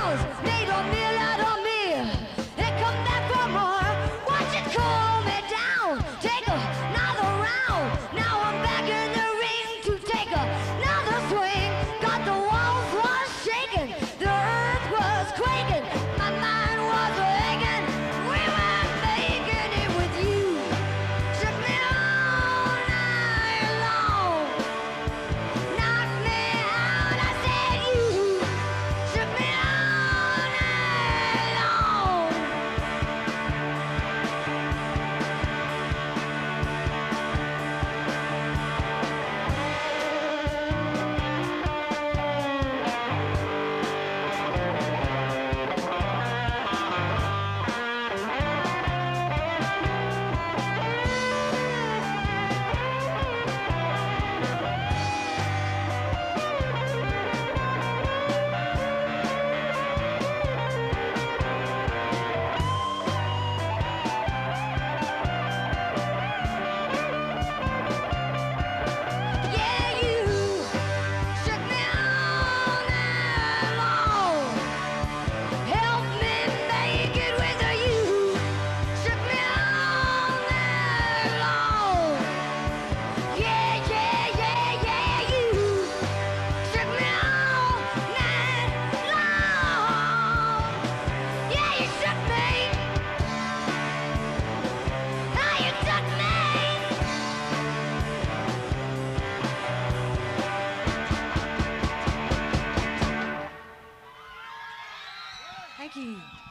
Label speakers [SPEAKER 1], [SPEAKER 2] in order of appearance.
[SPEAKER 1] house, made a meal out of me, and come back for more. Watch it cool me down, take another round. Now I'm back in the ring to take another swing. Got the walls was shaking, the earth was quaking, my mind was aching. We were making it with you. Shook me all night long, knocked me out. I said you shook me all night long. Yeah, you shook me all night long. Help me make it with you. Shook me all night long. Yeah, yeah, yeah, yeah, you shook me all night long. Yeah, you shook me. How you took me. Thank you.